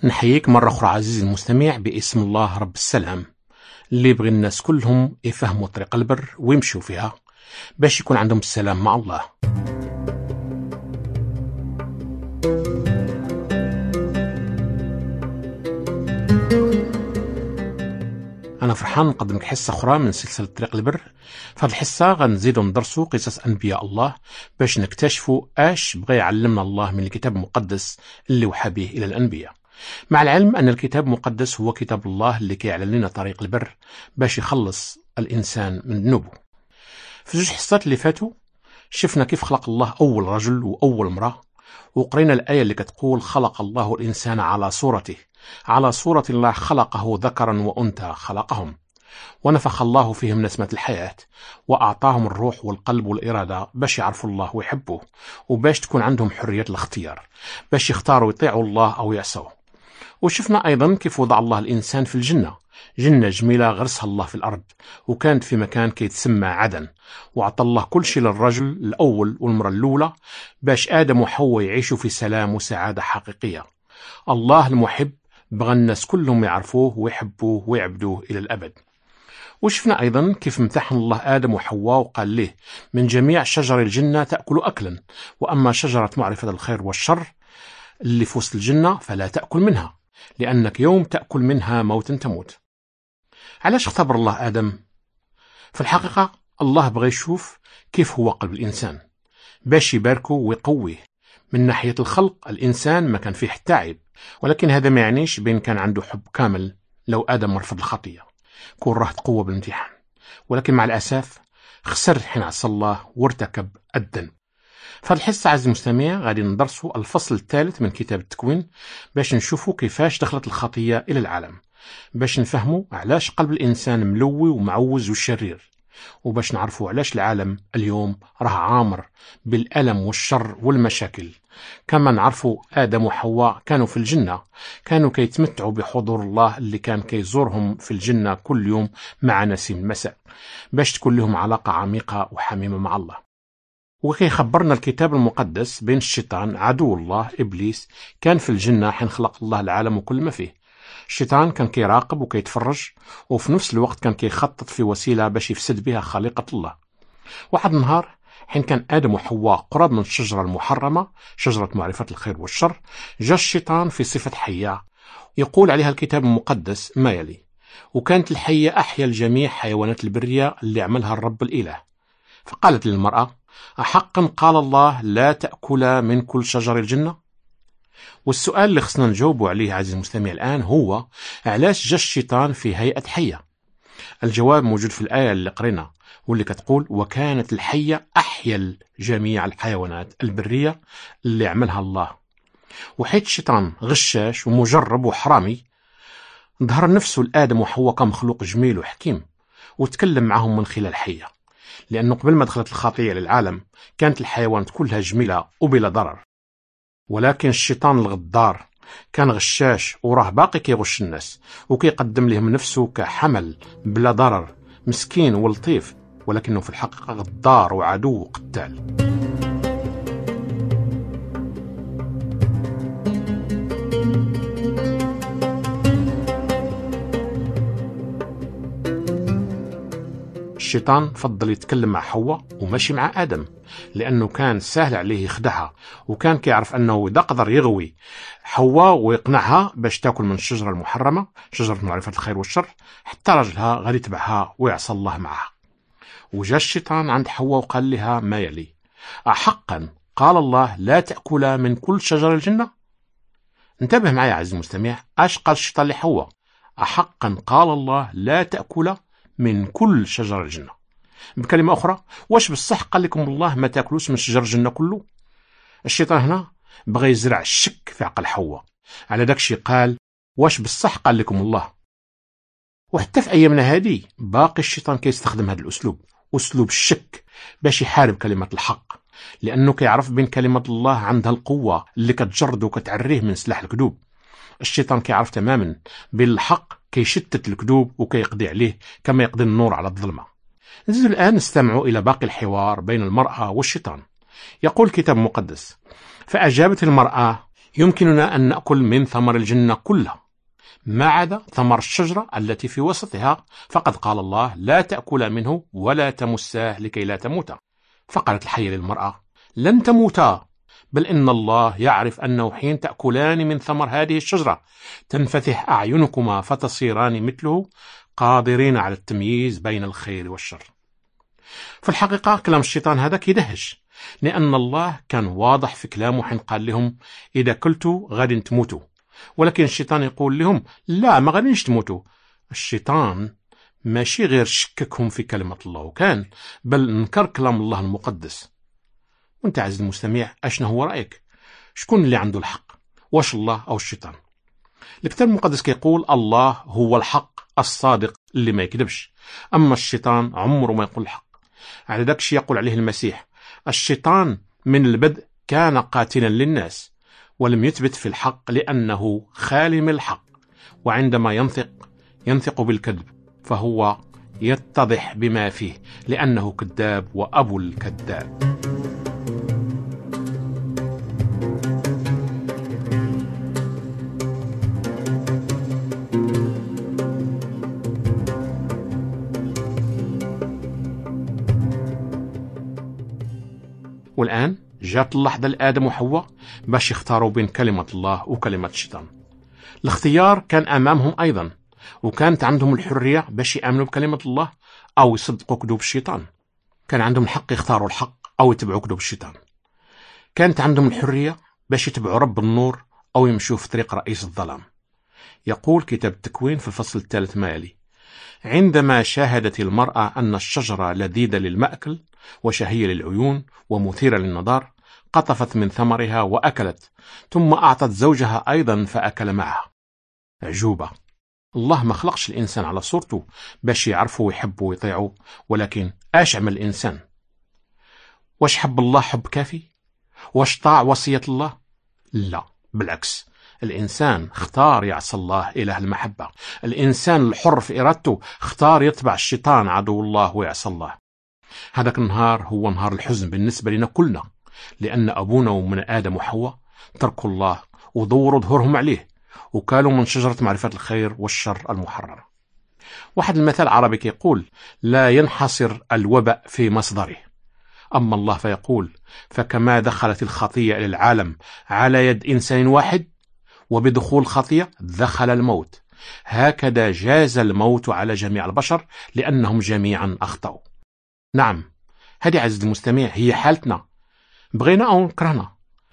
نحييك مرة أخرى عزيزي المستمع باسم الله رب السلام اللي يبغي الناس كلهم يفهموا طريق البر ويمشوا فيها باش يكون عندهم السلام مع الله. أنا فرحان نقدم لك حصة أخرى من سلسلة طريق البر. في هذه الحصة غنزيدو ندرسوا قصص أنبياء الله باش نكتشفوا اش بغى يعلمنا الله من الكتاب المقدس اللي وحى به إلى الأنبياء، مع العلم أن الكتاب المقدس هو كتاب الله اللي كيعلن لنا طريق البر باش يخلص الإنسان من ذنوبه. في جوج حصات اللي فاتوا شفنا كيف خلق الله أول رجل وأول امرأة، وقرينا الآية اللي كتقول خلق الله الإنسان على صورته، على صورة الله خلقه ذكرا وأنثى خلقهم، ونفخ الله فيهم نسمة الحياة وأعطاهم الروح والقلب والإرادة باش يعرفوا الله ويحبوه، وباش تكون عندهم حرية الاختيار باش يختاروا يطيعوا الله أو يعصوه. وشفنا أيضا كيف وضع الله الإنسان في الجنة، جنة جميلة غرسها الله في الأرض وكانت في مكان كيتسمى عدن، وعطى الله كل شيء للرجل الأول والمرأة الأولى باش آدم وحواء يعيشوا في سلام وسعادة حقيقية. الله المحب بغى الناس كلهم يعرفوه ويحبوه ويعبدوه إلى الأبد. وشفنا أيضا كيف امتحن الله آدم وحواء وقال له من جميع شجر الجنة تأكل أكلا، وأما شجرة معرفة الخير والشر اللي في وسط الجنة فلا تأكل منها، لأنك يوم تأكل منها موتا تموت. علاش اختبر الله آدم؟ في الحقيقة الله بغى يشوف كيف هو قلب الإنسان باش يباركه ويقويه. من ناحية الخلق الإنسان ما كان فيه حتى عيب، ولكن هذا ما يعنيش بين كان عنده حب كامل لو آدم رفض الخطية كون راه تقوى بالامتحان، ولكن مع الأسف خسر حين عصى الله وارتكب الذنب. فهاد الحصة عزيزي المستمع غادي ندرسوا الفصل الثالث من كتاب التكوين باش نشوفوا كيفاش دخلت الخطية إلى العالم، باش نفهموا علاش قلب الإنسان ملوي ومعوز وشرير، وباش نعرفوا علاش العالم اليوم راه عامر بالألم والشر والمشاكل. كما نعرفوا آدم وحواء كانوا في الجنة، كانوا كيتمتعوا بحضور الله اللي كان كيزورهم في الجنة كل يوم مع نسيم المساء باش تكون لهم علاقة عميقة وحميمة مع الله. وكيخبرنا الكتاب المقدس بين الشيطان عدو الله إبليس كان في الجنة حين خلق الله العالم وكل ما فيه. الشيطان كان كيراقب وكيتفرج، وفي نفس الوقت كان كيخطط في وسيلة باش يفسد بها خليقة الله. واحد النهار حين كان آدم وحواء قرب من الشجرة المحرمة شجرة معرفة الخير والشر، جاء الشيطان في صفة حية يقول عليها الكتاب المقدس ما يلي: وكانت الحية أحيا الجميع حيوانات البرية اللي عملها الرب الإله، فقالت للمرأة: أحقا قال الله لا تأكل من كل شجر الجنة؟ والسؤال اللي خصنا نجاوبه عليه عزيزي المستمع الآن هو علاش جاء الشيطان في هيئة حية؟ الجواب موجود في الآية اللي قرينا واللي كتقول وكانت الحية أحيا جميع الحيوانات البرية اللي عملها الله. وحيث الشيطان غشاش ومجرب وحرامي ظهر نفسه لآدم وحواء كمخلوق جميل وحكيم وتكلم معهم من خلال حية، لأنه قبل ما دخلت الخطية للعالم كانت الحيوانات كلها جميلة وبلا ضرر، ولكن الشيطان الغدار كان غشاش وراه باقي كيغش الناس وكيقدم لهم نفسه كحمل بلا ضرر مسكين ولطيف، ولكنه في الحقيقة غدار وعدو وقتال. الشيطان فضل يتكلم مع حواء وماشي مع آدم، لأنه كان سهل عليه يخدعها، وكان كيعرف أنه إذا قدر يغوي حواء ويقنعها باش تاكل من الشجرة المحرمة شجرة معرفة الخير والشر حتى راجلها غادي يتبعها ويعصى الله معها. وجاء الشيطان عند حواء وقال لها ما يلي: أحقا قال الله لا تأكل من كل شجر الجنة؟ انتبه معي عزيزي المستمع، اش قال الشيطان لحواء؟ أحقا قال الله لا تأكل من كل شجر الجنة. بكلمة أخرى، واش بالصح قال لكم الله ما تاكلوش من شجر الجنة كله؟ الشيطان هنا بغى يزرع الشك في عقل حواء، على داكشي قال واش بالصح قال لكم الله. وحتى في أيامنا هذه باقي الشيطان كيستخدم هذا الأسلوب، أسلوب الشك، باش يحارب كلمة الحق، لأنه كيعرف بين كلمة الله عندها القوة اللي كتجرد وكتعريه من سلاح الكذوب. الشيطان كيعرف تماما بين الحق كيشتت الكذوب وكيقضي عليه كما يقضي النور على الظلمة. نزيد الآن نستمعوا إلى باقي الحوار بين المرأة والشيطان. يقول الكتاب المقدس: فأجابت المرأة: يمكننا أن نأكل من ثمر الجنة كله ما عدا ثمر الشجرة التي في وسطها، فقد قال الله: لا تأكل منه ولا تمساه لكي لا تموتا. فقالت الحية للمرأة: لن تموتا، بل إن الله يعرف أنه حين تأكلان من ثمر هذه الشجرة تنفتح أعينكما فتصيران مثله، قادرين على التمييز بين الخير والشر. في الحقيقة كلام الشيطان هذا كيدهش، لأن الله كان واضح في كلامه حين قال لهم: إذا كلتوا غادي تموتوا. ولكن الشيطان يقول لهم: لا، ما غاديش تموتوا. الشيطان ماشي غير شككهم في كلمة الله وكان، بل انكر كلام الله المقدس. وانت عزيزي المستمع، اشنا هو رأيك؟ شكون اللي عنده الحق؟ واش الله أو الشيطان؟ الكتاب المقدس كيقول الله هو الحق الصادق اللي ما يكذبش، أما الشيطان عمره ما يقول الحق. على ذاك الشيء يقول عليه المسيح: الشيطان من البدء كان قاتلا للناس ولم يثبت في الحق لأنه خالي من الحق، وعندما ينطق بالكذب فهو يتضح بما فيه لأنه كذاب وأبو الكذاب. والآن جات اللحظة لآدم وحواء باش يختاروا بين كلمة الله وكلمة الشيطان. الاختيار كان أمامهم أيضا، وكانت عندهم الحرية باش يآمنوا بكلمة الله أو يصدقوا كذوب الشيطان. كان عندهم الحق يختاروا الحق أو يتبعوا كذوب الشيطان. كانت عندهم الحرية باش يتبعوا رب النور أو يمشوا في طريق رئيس الظلام. يقول كتاب التكوين في الفصل 3 ما يلي: عندما شاهدت المرأة أن الشجرة لذيذة للمأكل وشهية للعيون ومثيرة للنظر، قطفت من ثمرها وأكلت، ثم أعطت زوجها أيضا فأكل معها. عجوبة، الله ما خلقش الإنسان على صورته باش يعرفه ويحبه ويطيعه، ولكن اش عمل الإنسان؟ واش حب الله حب كافي؟ واش طاع وصية الله؟ لا، بالعكس، الإنسان اختار يعصى الله إله المحبة. الإنسان الحر في إرادته اختار يتبع الشيطان عدو الله ويعصى الله. هذاك النهار هو نهار الحزن بالنسبة لنا كلنا، لأن أبونا ومن آدم وحواء تركوا الله ودوروا ظهورهم عليه وكالوا من شجرة معرفة الخير والشر المحررة. واحد المثال عربي يقول: لا ينحصر الوباء في مصدره. أما الله فيقول: فكما دخلت الخطية إلى العالم على يد إنسان واحد، وبدخول الخطية دخل الموت، هكذا جاز الموت على جميع البشر لأنهم جميعا أخطأوا. نعم، هذه عزيزي المستمع هي حالتنا، بغينا أو كرهنا،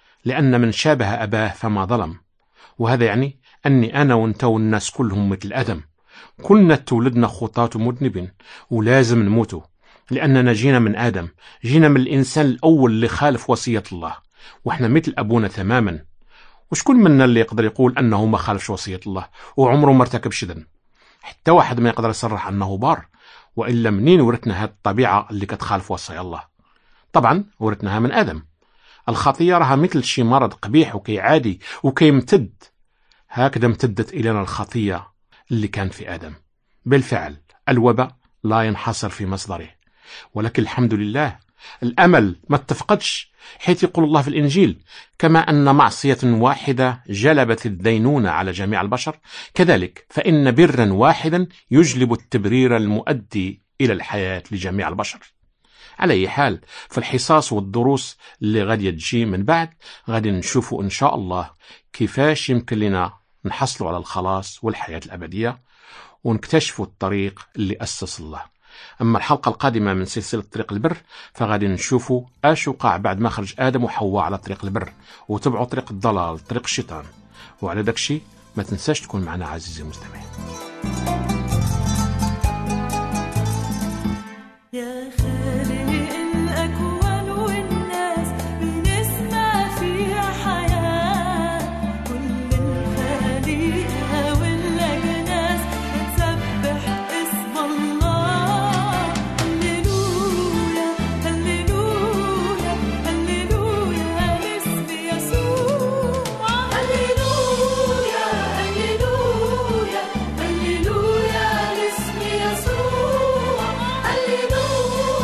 لأن من شابه أباه فما ظلم. وهذا يعني أني أنا وأنت والناس كلهم مثل آدم، كلنا تولدنا خطاة مذنبين ولازم نموتوا، لأننا جينا من آدم، جينا من الإنسان الأول اللي خالف وصية الله، وإحنا مثل أبونا تماما. وشكون منا اللي يقدر يقول أنه ما خالفش وصية الله وعمره ما ارتكبش ذنب؟ حتى واحد ما يقدر يصرح أنه بار. وإلا منين ورثنا هذه الطبيعة اللي كتخالف وصايا الله؟ طبعا ورثناها من آدم. الخطية راها مثل شي مرض قبيح وكيعادي وكيمتد، هكذا امتدت إلينا الخطية اللي كان في آدم. بالفعل الوباء لا ينحصر في مصدره، ولكن الحمد لله الأمل ما اتفقدش، حيث يقول الله في الإنجيل: كما أن معصية واحدة جلبت الدينونة على جميع البشر، كذلك فإن برا واحدا يجلب التبرير المؤدي إلى الحياة لجميع البشر. على أي حال، في الحصص والدروس اللي غادي تجي من بعد غادي نشوفوا إن شاء الله كيفاش يمكن لنا نحصلوا على الخلاص والحياة الأبدية ونكتشفوا الطريق اللي أسس الله. أما الحلقة القادمة من سلسلة طريق البر فغادي نشوفوا اش وقع بعد ما خرج آدم وحواء على طريق البر وتبعوا طريق الضلال، طريق الشيطان. وعلى داك الشيء ما تنساش تكون معنا عزيزي المستمع. يا خالق الأكوان والناس بنسمع فيها حياة، كل الخليقة والأجناس بتسبح اسم الله. هللويا هللويا هللويا لاسم يسوع، هللويا هللويا هللويا لاسم يسوع، هللويا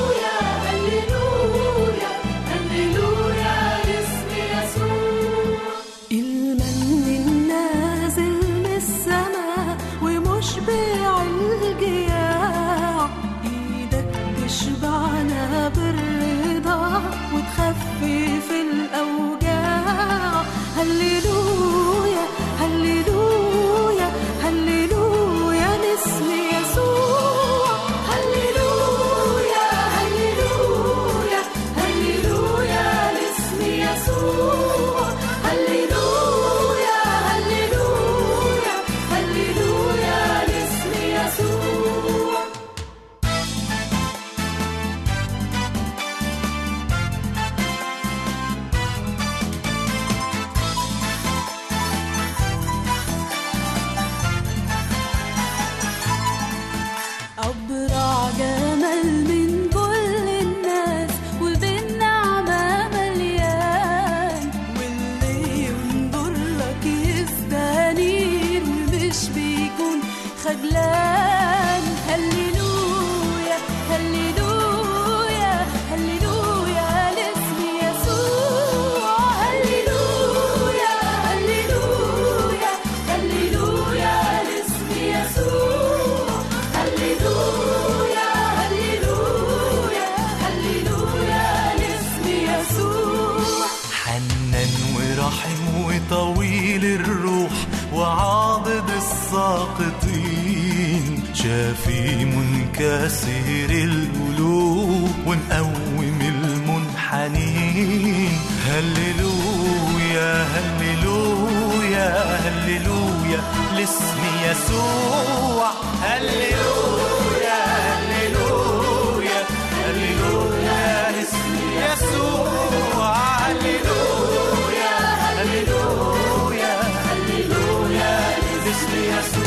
خجلان. هللويا هللويا هللويا لاسم يسوع. هللويا هللويا هللويا لاسم يسوع. هللويا هللويا هللويا لاسم يسوع. حنان ورحم وطويل الروح وعاضد الساقطين، شافي منكسر القلوب ومقوم المنحنين. هللويا هللويا هللويا لاسم يسوع. هللويا هللويا هللويا لاسم يسوع. هللويا هللويا هللويا لاسم يسوع.